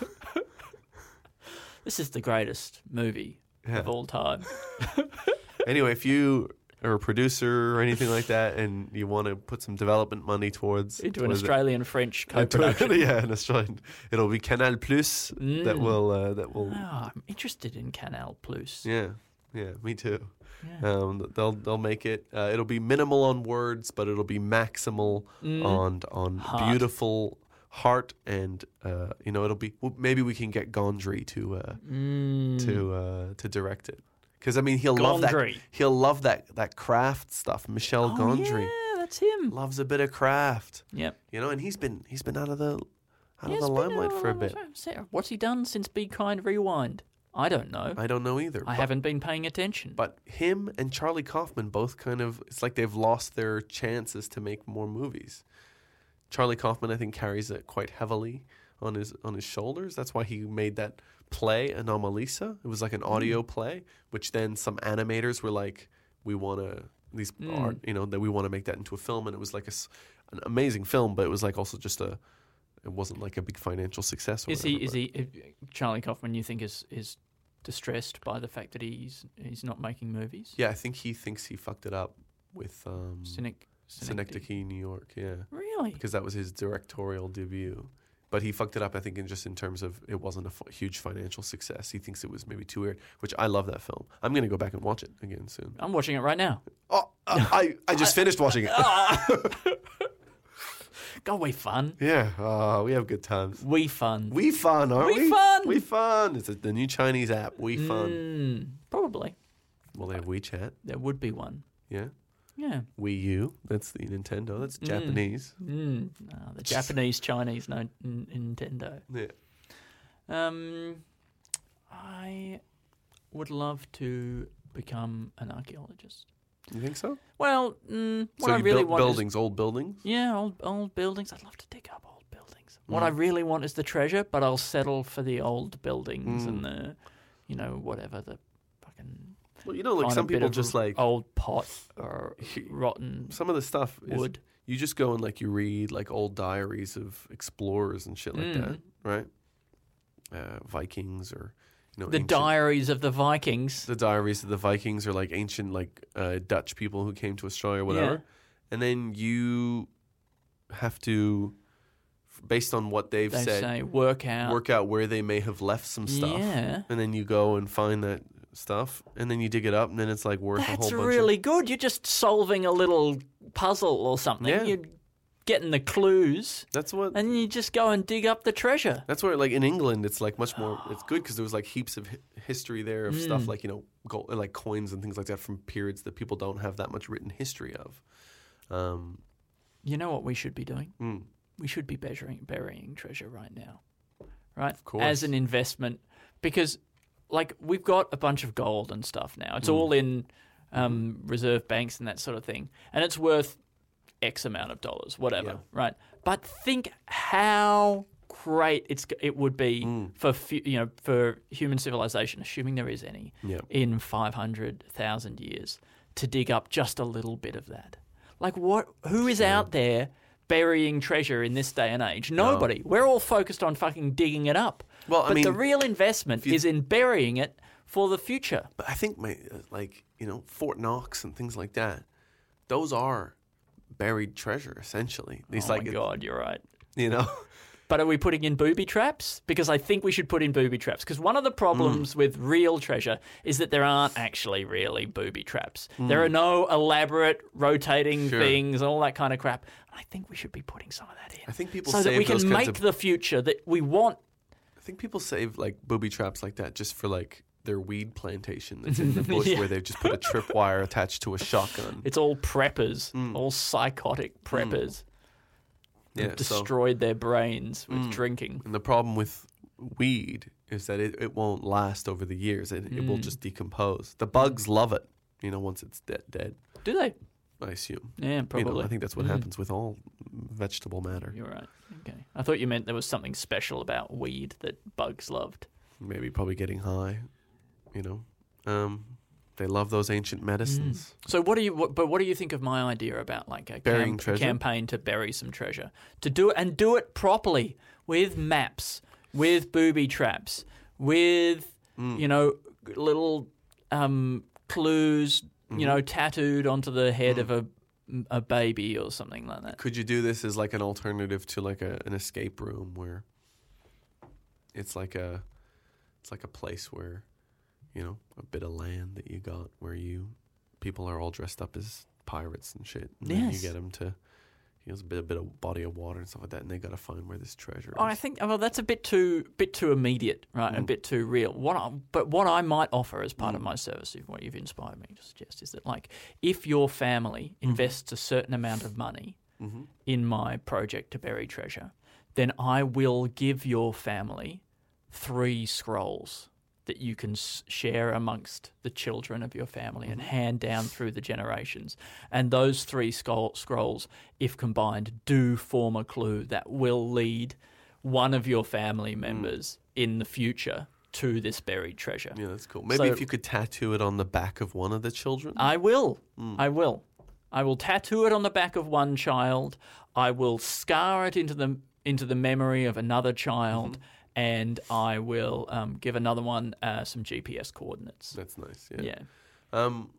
This is the greatest movie Yeah. of all time. Anyway, if you are a producer or anything like that, and you want to put some development money towards Into an towards it- Australian-French into- co-production. yeah, an Australian, it'll be Canal Plus that Mm. will uh, that will. Oh, I'm interested in Canal Plus. Yeah, yeah, me too. Yeah. Um, they'll they'll make it. Uh, it'll be minimal on words, but it'll be maximal Mm. on on Heart. beautiful heart, and uh, you know, it'll be. Well, maybe we can get Gondry to uh, Mm. to uh, to direct it, because I mean he'll love that. Gondry. He'll love that that craft stuff. Michel Oh, Gondry yeah, that's him. loves a bit of craft, Yep. you know, and he's been he's been out of the out Yeah, of the it's been limelight for a bit. What's he done since Be Kind Rewind? I don't know. I don't know either. I but- haven't been paying attention. But him and Charlie Kaufman both kind of, it's like they've lost their chances to make more movies. Charlie Kaufman, I think, carries it quite heavily on his on his shoulders. That's why he made that play, Anomalisa. It was like an audio play, which then some animators were like, we want to, these Mm. art, you know, that we want to make that into a film. And it was like a s an amazing film, but it was like also just a, it wasn't like a big financial success. Or is he? whatever, Is he? uh, Charlie Kaufman? You think is is distressed by the fact that he's he's not making movies? Yeah, I think he thinks he fucked it up with um, Cynic. Synecdoche, New York, yeah. Really? Because that was his directorial debut. But he fucked it up, I think, in just in terms of it wasn't a f- huge financial success. He thinks it was maybe too weird, which I love that film. I'm going to go back and watch it again soon. I'm watching it right now. Oh, uh, I, I just finished watching it. God, we fun. Yeah, uh, we have good times. We fun. We fun, aren't We we? fun. We fun. It's a, the new Chinese app, We Fun. Mm, probably. Well, they have WeChat, There would be one. yeah. Yeah. Wii U, that's the Nintendo. That's Mm. Japanese. Mm. No, the Japanese, Chinese, no n- Nintendo. Yeah. Um, I would love to become an archaeologist. You think so? Well, mm, what so I you really built want buildings, old buildings? is yeah, old old buildings. I'd love to dig up old buildings. What Mm. I really want is the treasure, but I'll settle for the old buildings Mm. and the, you know, whatever the fucking. Well, you know, like find some a bit people of just like old pot or rotten some of the stuff is wood. you just go and like you read like old diaries of explorers and shit like Mm. that, right? Uh, Vikings or you know The ancient- diaries of the Vikings. the diaries of the Vikings or like ancient like uh, Dutch people who came to Australia or whatever, Yeah. and then you have to, based on what they've They said, say work out. work out where they may have left some stuff, Yeah. and then you go and find that stuff, and then you dig it up, and then it's like worth a That's whole bunch. really good. You're just solving a little puzzle or something. Yeah. You're getting the clues, Of, that's what. and you just go and dig up the treasure. That's where, like in England, it's like much more. It's good because there was like heaps of hi- history there of Mm. stuff like you know, gold, like coins and things like that from periods that people don't have that much written history of. Um, You know what we should be doing? mm, We should be burying, burying treasure right now, right? Of course. As an investment, because like we've got a bunch of gold and stuff now. Mm. It's all in um, reserve banks and that sort of thing, and it's worth X amount of dollars, whatever, Yeah. right? But think how great it's it would be Mm. for fu- you know for human civilization, assuming there is any, Yeah. in five hundred thousand years, to dig up just a little bit of that. Like what? Who is out there burying treasure in this day and age? Nobody. We're all focused on fucking digging it up. Well, I but the mean, real investment you- is in burying it for the future. but I think my uh, like you know Fort Knox and things like that. Those are buried treasure essentially. These oh like my it- god, you're right. you know. But are we putting in booby traps? Because I think we should put in booby traps. Because one of the problems Mm. with real treasure is that there aren't actually really booby traps. Mm. There are no elaborate rotating Sure. things, all that kind of crap. I think we should be putting some of that in. I think people so that save we those can kinds make of- the future that we want. I think people save like booby traps like that just for like their weed plantation that's in the bush Yeah. where they've just put a tripwire attached to a shotgun. It's all preppers, Mm. all psychotic preppers. Yeah, Who've so- destroyed their brains with Mm. drinking. And the problem with weed is that it, it won't last over the years. It, it will Mm. just decompose. The bugs love it, you know, once it's dead. dead Do they? I assume. Yeah, probably. You know, I think that's what Mm. happens with all vegetable matter. You're right. Okay. I thought you meant there was something special about weed that bugs loved. Maybe probably getting high, you know. Um, They love those ancient medicines. Mm. So what do you? What, but what do you think of my idea about like a, Burying camp, a treasure? campaign to bury some treasure, to do it and do it properly with maps, with booby traps, with Mm. you know little um, clues, Mm-hmm. you know, tattooed onto the head mm. of a a baby or something like that. Could you do this as like an alternative to like a, an escape room where it's like a it's like a place where, you know, a bit of land that you got where you people are all dressed up as pirates and shit, and then you Yes. get them to, you know, a bit a bit of body of water and stuff like that, and they got to find where this treasure Oh, is. I think well that's a bit too bit too immediate, right? Mm. A bit too real. What I, but what I might offer as part mm. of my service, if what you've inspired me to suggest, is that like if your family mm. invests a certain amount of money mm-hmm. in my project to bury treasure, then I will give your family three scrolls that you can s- share amongst the children of your family mm-hmm. and hand down through the generations. And those three scroll- scrolls, if combined, do form a clue that will lead one of your family members mm. in the future to this buried treasure. Yeah, that's cool. Maybe So- if you could tattoo it on the back of one of the children. I will. Mm. I will. I will tattoo it on the back of one child. I will scar it into the into the memory of another child. Mm-hmm. And I will um, give another one uh, some G P S coordinates. That's nice. Yeah. Yeah. Um,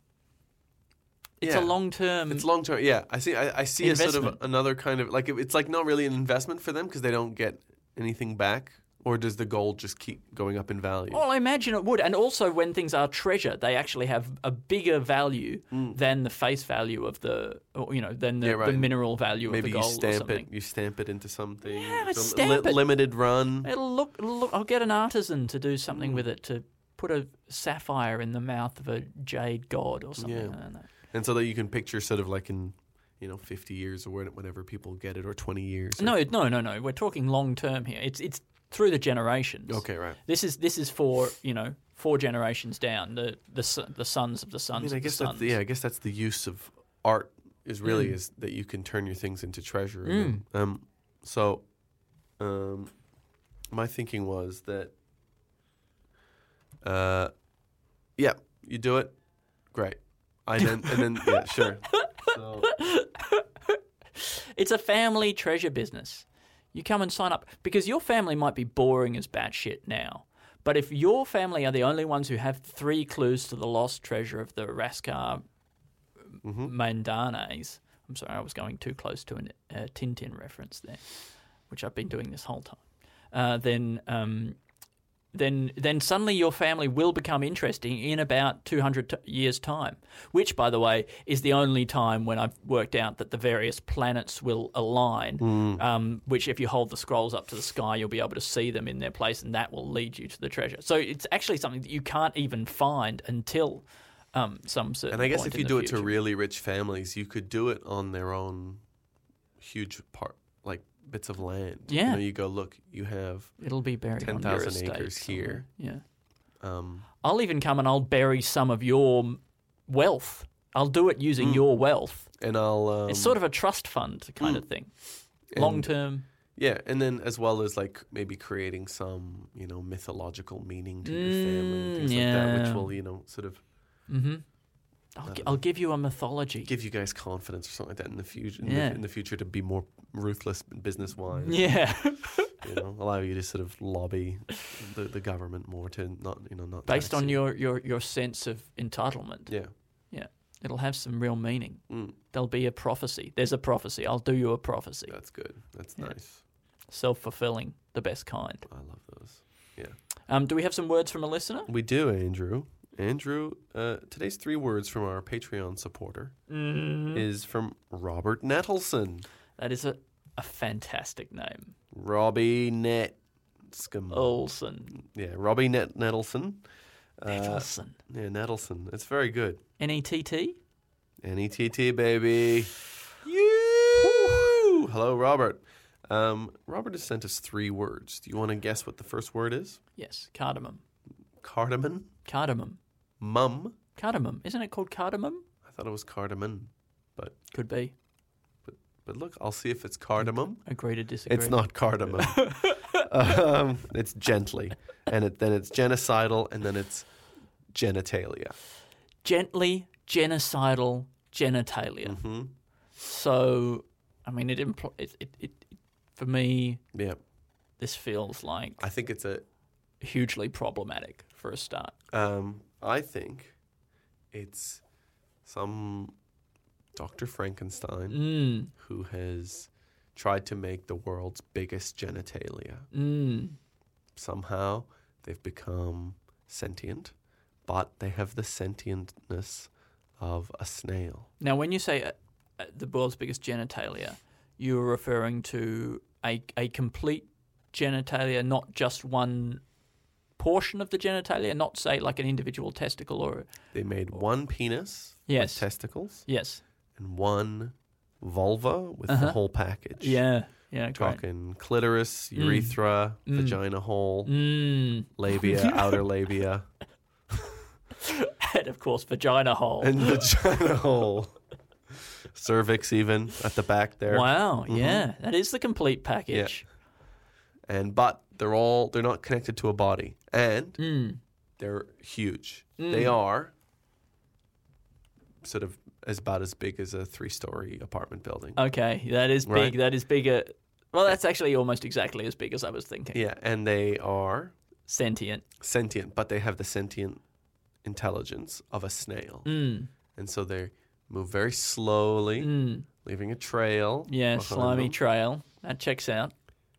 it's yeah. a long term. It's long term. Yeah, I see. I, I see a sort of Investment. another kind of like it- it's like not really an investment for them because they don't get anything back. Or does the gold just keep going up in value? Well, I imagine it would. And also when things are treasure, they actually have a bigger value Mm. than the face value of the, or, you know, than the, Yeah, right. the mineral value Maybe of the you gold or stamp something. it. You stamp it into something. Yeah, It's a stamp li- it. Limited run. It'll look, it'll look. I'll get an artisan to do something Mm. with it, to put a sapphire in the mouth of a jade god or something. Yeah. I don't know. And so that you can picture sort of like in, you know, fifty years or when- whenever people get it, or twenty years. or- No, no, no, no. We're talking long term here. It's it's through the generations. Okay, right. This is this is for you know four generations down. The the son- the sons of the I sons. mean, I of guess the that's sons. the, yeah. I guess that's the use of art is really Mm. is that you can turn your things into treasure. Mm. And then, um, so, um, my thinking was that, uh, yeah, you do it, great. I then and then yeah, sure. So, It's a family treasure business. You come and sign up because your family might be boring as batshit now. But if your family are the only ones who have three clues to the lost treasure of the Raskar mhm. Mandanes, I'm sorry, I was going too close to a uh, Tintin reference there, which I've been doing this whole time. Uh, then, um, then, then suddenly your family will become interesting in about two hundred t- years' time. Which, by the way, is the only time when I've worked out that the various planets will align. Mm. Um, which, if you hold the scrolls up to the sky, you'll be able to see them in their place, and that will lead you to the treasure. So it's actually something that you can't even find until um, some certain. And I guess point if in you the do it to future. really rich families, you could do it on their own huge part, like bits of land. Yeah. You know, you go, look, you have, It'll be buried on your ten thousand estate acres somewhere. here. Yeah. um, I'll even come and I'll bury some of your m- wealth. I'll do it using Mm. your wealth. and I'll. Um, It's sort of a trust fund kind mm. of thing. and- Long term. Yeah, and then as well as like maybe creating some, you know, mythological meaning to your family and things Mm, like that, yeah. which will, you know, sort of Mm-hmm. I'll, gi- I'll give you a mythology. give you guys confidence or something like that in the future. In, Yeah. the, in the future, to be more ruthless business wise. Yeah. You know, allow you to sort of lobby the, the government more to not, you know, not Based tax on you. your, your, your sense of entitlement. Yeah. Yeah. It'll have some real meaning. Mm, There'll be a prophecy. There's a prophecy. I'll do you a prophecy. that's good. That's Yeah. nice. Self-fulfilling, the best kind. I love those. Yeah. Um, do we have some words from a listener? We do, Andrew. Andrew, uh, today's three words from our Patreon supporter Mm. is from Robert Nettleson. That is a, a fantastic name. Robbie Net. Scum- Olsen. Yeah, Robbie Net Nettleson. Uh, Nettleson. Yeah, Nettleson. It's very good. N E T T? N E T T, baby. You. Hello, Robert. Um, Robert has sent us three words. Do you want to guess what the first word is? Yes, cardamom. Cardamom? Cardamom. Mum? Cardamom. Isn't it called cardamom? I thought it was cardamom. But Could be. but look, I'll see if it's cardamom. Agree to disagree. It's not cardamom. um, it's gently. And it, then it's genocidal, and then it's genitalia. gently genocidal genitalia. Mm-hmm. So, I mean, it, impl- it, it, it for me, Yeah. this feels like I think it's a. hugely problematic for a start. Um, I think it's some Doctor Frankenstein Mm, who has tried to make the world's biggest genitalia. mm, Somehow they've become sentient, but they have the sentientness of a snail. Now, when you say uh, uh, the world's biggest genitalia, you're referring to a a complete genitalia, not just one portion of the genitalia, not say like an individual testicle or They made one penis Yes. with testicles yes, and one vulva with Uh-huh. the whole package. yeah, yeah, great. Talking clitoris, urethra, Mm. vagina hole, Mm. labia, outer labia, And of course, vagina hole. and vagina hole. Cervix even at the back there. Wow, yeah, that is the complete package. And but they're all they're not connected to a body. And Mm. they're huge. They are sort of as about as big as a three-story apartment building. Okay, that is big. Right. That is bigger. Well, that's actually almost exactly as big as I was thinking. Yeah, and they are Sentient. sentient, but they have the sentient intelligence of a snail. Mm. And so they move very slowly, Mm. leaving a trail. Yeah, behind slimy them. trail. That checks out.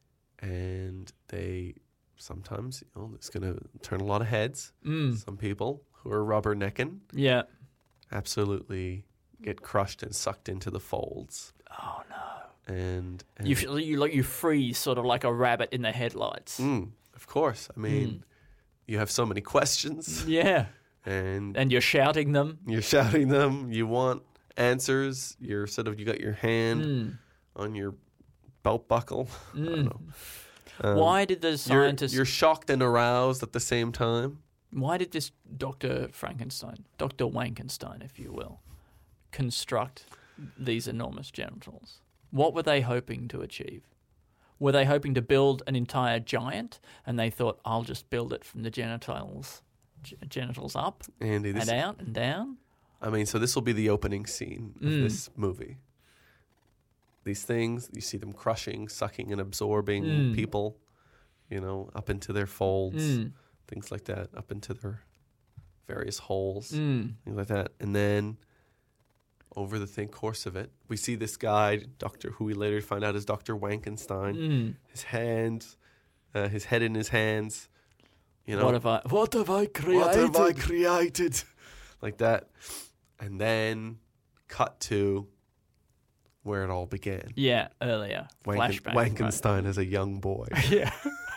And they sometimes, you know, it's going to turn a lot of heads. Mm. Some people who are rubbernecking Yeah. absolutely get crushed and sucked into the folds. Oh no. And, and You feel- you like you freeze, sort of like a rabbit in the headlights. Mm, of course. I mean, you have so many questions, Yeah. and And you're shouting them. you're shouting them. You want answers. You're sort of you got your hand Mm. on your belt buckle. I don't Mm. know. Um, Why did the You're, scientists? you're shocked and aroused at the same time. Why did this Doctor Frankenstein, Doctor Wankenstein, if you will, construct these enormous genitals? What were they hoping to achieve? Were they hoping to build an entire giant, and they thought, "I'll just build it from the genitals, g- genitals up Andy, this, and out and down"? I mean, so this will be the opening scene of Mm. this movie. These things, you see them crushing, sucking, and absorbing Mm. people, you know, up into their folds, Mm. things like that, up into their various holes, Mm. things like that. And then over the thing course of it, we see this guy, Doctor, who we later find out is Doctor Wankenstein. Mm. His hands, uh, his head in his hands. You know, What have I? What have I created? what have I created? Like that. And then cut to where it all began. Yeah, earlier Wanken- flashback. right? Wankenstein as a young boy, Yeah.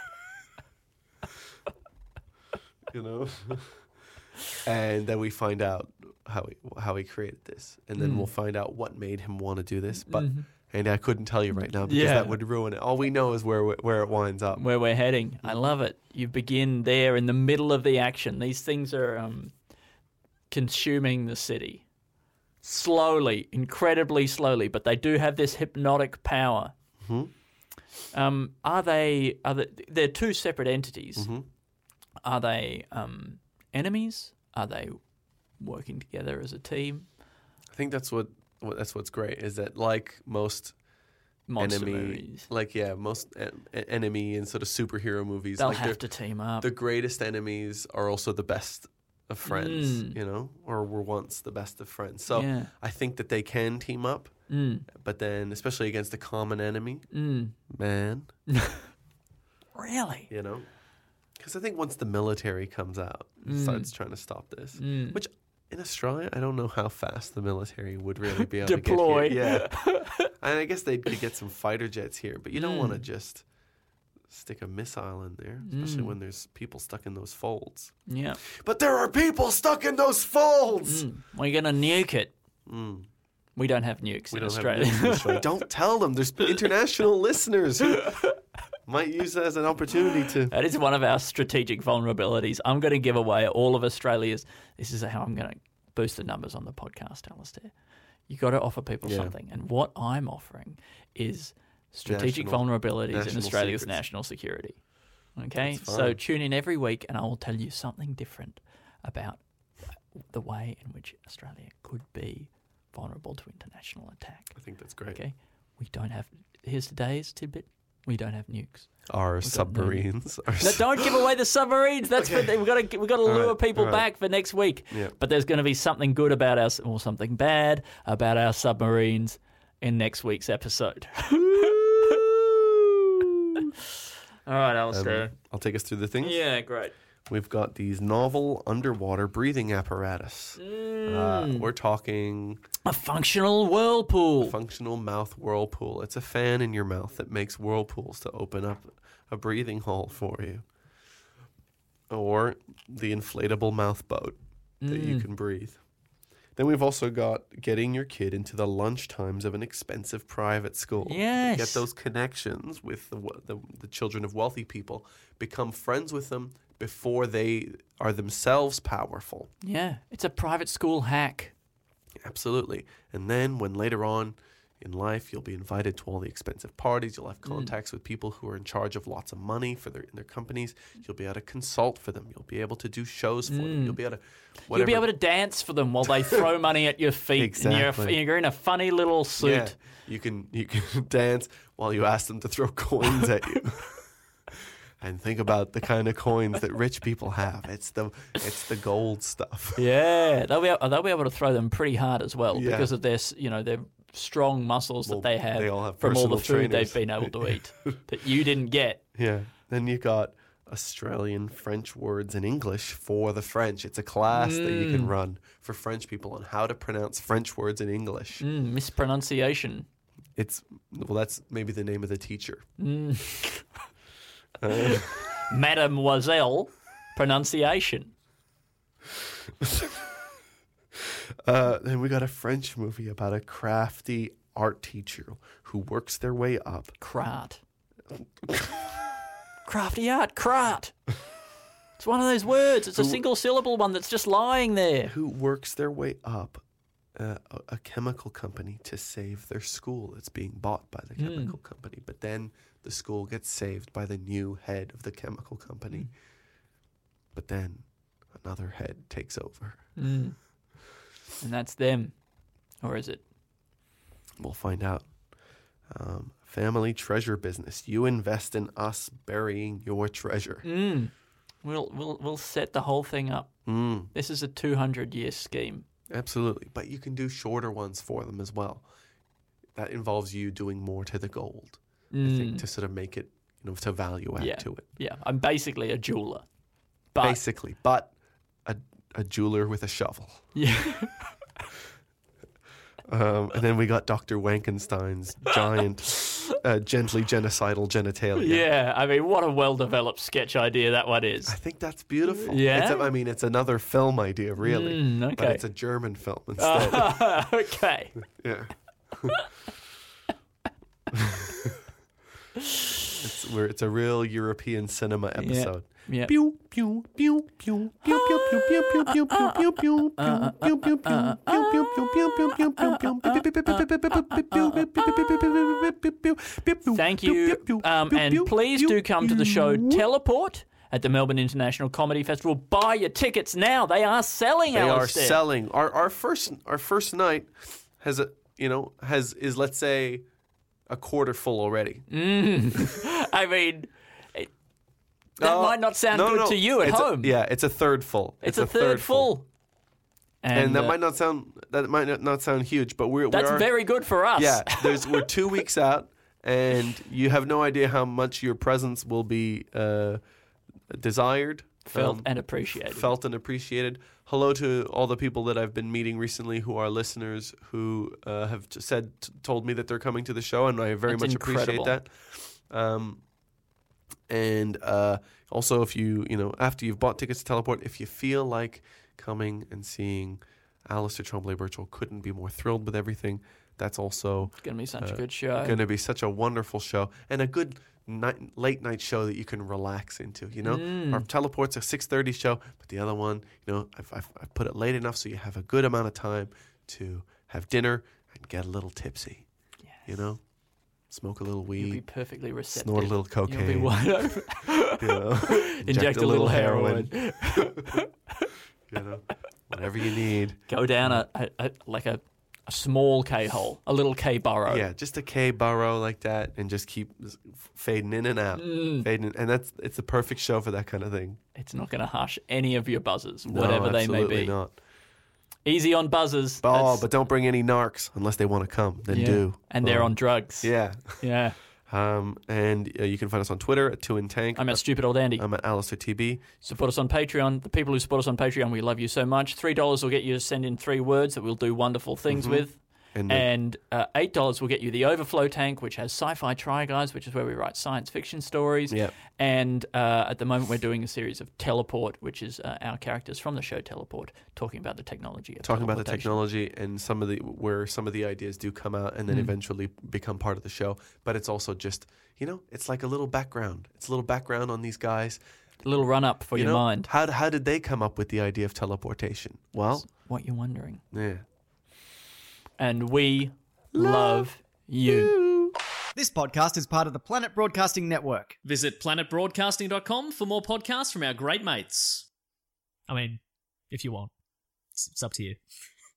you know. And then we find out how he how he created this, and then Mm. we'll find out what made him want to do this. But Mhm. Andy, I couldn't tell you right now because Yeah. that would ruin it. All we know is where we- where it winds up. Where we're heading. I love it. You begin there in the middle of the action. These things are um, consuming the city. Slowly, incredibly slowly, but they do have this hypnotic power. Mhm. Um, are they, are they, they're two separate entities. Mhm. Are they um, enemies? Are they working together as a team? I think that's what, what that's what's great is that like most Monster enemy, movies. like yeah, most en- enemy and sort of superhero movies, They'll like have they're- to team up. the greatest enemies are also the best of friends, Mm. you know, or were once the best of friends. So Yeah. I think that they can team up, Mm. but then especially against a common enemy, Mm. man, Really? you know, because I think once the military comes out and Mm. starts trying to stop this, Mm. which in Australia, I don't know how fast the military would really be able Deploy. to get here. Yeah, and I guess they could get some fighter jets here, but you don't want to Mm. just stick a missile in there, especially Mm. when there's people stuck in those folds. Yeah. But there are people stuck in those folds. Mm. We're going to nuke it. Mm. We don't have nukes We in don't Australia. have nukes in Australia. Don't tell them. There's international listeners who might use that as an opportunity to. That is one of our strategic vulnerabilities. I'm going to give away all of Australia's. This is how I'm going to boost the numbers on the podcast, Alistair. You got to offer people Yeah. something, and what I'm offering is strategic National- vulnerabilities in national Australia's secrets. national security. Okay, That's so fine. tune in every week, and I will tell you something different about the way in which Australia could be vulnerable to international attack. I think that's great. Okay, we don't have. Here's today's tidbit: we don't have nukes. Our submarines. Our No, don't give away the submarines. That's Okay. for, we've got to we've got to All lure right, people all right. back for next week. Yeah. But there's going to be something good about our or something bad about our submarines in next week's episode. All right, Alistair. Um, I'll take us through the things. yeah, great. We've got these novel underwater breathing apparatus. Uh, we're talking A functional whirlpool. functional mouth whirlpool. It's a fan in your mouth that makes whirlpools to open up a breathing hole for you. Or the inflatable mouth boat that you can breathe. Then we've also got getting your kid into the lunch times of an expensive private school. Yes. Get those connections with the, the, the children of wealthy people. Become friends with them before they are themselves powerful. Yeah, it's a private school hack. Absolutely. And then when later on in life you'll be invited to all the expensive parties, you'll have contacts with people who are in charge of lots of money for their in their companies. You'll be able to consult for them. You'll be able to do shows for them. You'll be able to whatever. You'll be able to dance for them while they throw money at your feet. Exactly. And you're, you're in a funny little suit. Yeah, you can you can dance while you ask them to throw coins at you. And think about the kind of coins that rich people have. It's the it's the gold stuff. Yeah, they'll be able, they'll be able to throw them pretty hard as well Yeah. because of their s- you know their strong muscles Well, that they have, they all have from all the personal food trainers. they've been able to eat that you didn't get. Yeah. Then you got Australian French words in English for the French. It's a class that you can run for French people on how to pronounce French words in English. Mm, mispronunciation. It's well, that's maybe the name of the teacher. Mademoiselle pronunciation. Uh, then we got a French movie about a crafty art teacher who works their way up. Crat. Crafty art. Crat. It's one of those words. It's a single syllable one that's just lying there. Who works their way up uh, a, a chemical company to save their school that's being bought by the chemical company. But then the school gets saved by the new head of the chemical company. But then another head takes over. And that's them. Or is it? We'll find out. Um, family treasure business. You invest in us burying your treasure. We'll we'll we'll set the whole thing up. Mm, This is a two hundred year scheme. absolutely. But you can do shorter ones for them as well. That involves you doing more to the gold, I think, to sort of make it, you know, to value add Yeah. to it. Yeah, I'm basically a jeweler. But Basically. But a, a jeweler with a shovel. yeah. Um, and then we got Doctor Wankenstein's giant, uh, gently genocidal genitalia. Yeah, I mean, what a well-developed sketch idea that one is. I think that's beautiful. Yeah? It's a, I mean, it's another film idea, really. Mm, But okay. it's a German film instead. Okay. Yeah. it's where it's a real European cinema episode. Yeah. Pew pew pew pew pew pew pew pew pew pew pew pew pew pew pew pew pew pew pew. Thank you. Um, and please do come to the show Teleport at the Melbourne International Comedy Festival. Buy your tickets now. They are selling, They are Alistair. selling. Our our first our first night has a you know has is let's say a quarter full already. I mean, it, that Uh, might not sound no, good no, to you at it's a- home. yeah, it's a third full. It's, a, third, full. and, that uh, might not sound that might not- not sound huge, but we're That's we are, very good for us. yeah. There's we're two weeks out, and you have no idea how much your presence will be uh, desired, Felt um, and appreciated. felt and appreciated. Hello to all the people that I've been meeting recently who are listeners who uh, have t- said t- told me that they're coming to the show, and I very That's much incredible. appreciate that. Um, and uh, also, if you you know after you've bought tickets to Teleport, if you feel like coming and seeing Alistair Tremblay Birchall, couldn't be more thrilled with everything. That's also It's going to be such a uh, good show. going to be such a wonderful show and a good night, late night show that you can relax into. You know, Mm. our Teleport's a six thirty show, but the other one, you know, I've, I've, I've put it late enough so you have a good amount of time to have dinner and get a little tipsy. You know, smoke a little You'll be weed, perfectly receptive. snort a little You'll be cocaine, wide open. you know, Inject a little heroin. you know. Whatever you need. Go down a, a, a like a, a small K hole, a little K burrow. Yeah, just a K burrow like that, and just keep fading in and out, Mm. fading. In. And that's it's the perfect show for that kind of thing. It's not going to hush any of your buzzers, No, whatever they may absolutely be. not. Easy on buzzers. Oh, That's- but don't bring any narcs unless they want to come. Then yeah. do. And they're Oh. on drugs. Yeah. Yeah. Um, and uh, you can find us on Twitter at Two in Tank. I'm at Stupid Old Andy. I'm at Alistair T B. Support us on Patreon. The people who support us on Patreon, we love you so much. Three dollars will get you to send in three words that we'll do wonderful things Mm-hmm. with. And, the- And uh, eight dollars will get you the Overflow Tank, which has Sci-Fi Try Guys, which is where we write science fiction stories. Yep. And uh, at the moment, we're doing a series of Teleport, which is uh, our characters from the show Teleport, talking about the technology of talking about the teleportation. technology and some of the where some of the ideas do come out and then Mm. eventually become part of the show. But it's also just, you know, it's like a little background. It's a little background on these guys. A little run-up for you your know, mind. How how did they come up with the idea of teleportation? Well, What you're wondering. yeah. And we love you. This podcast is part of the Planet Broadcasting Network. Visit planet broadcasting dot com for more podcasts from our great mates. I mean, if you want. It's, it's up to you.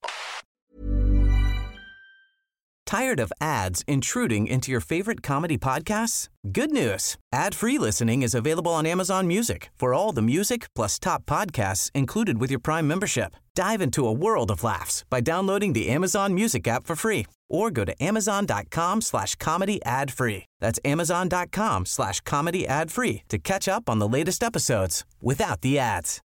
Tired of ads intruding into your favorite comedy podcasts? Good news. Ad-free listening is available on Amazon Music for all the music plus top podcasts included with your Prime membership. Dive into a world of laughs by downloading the Amazon Music app for free or go to amazon.com slash comedy ad free. That's amazon.com slash comedy ad free to catch up on the latest episodes without the ads.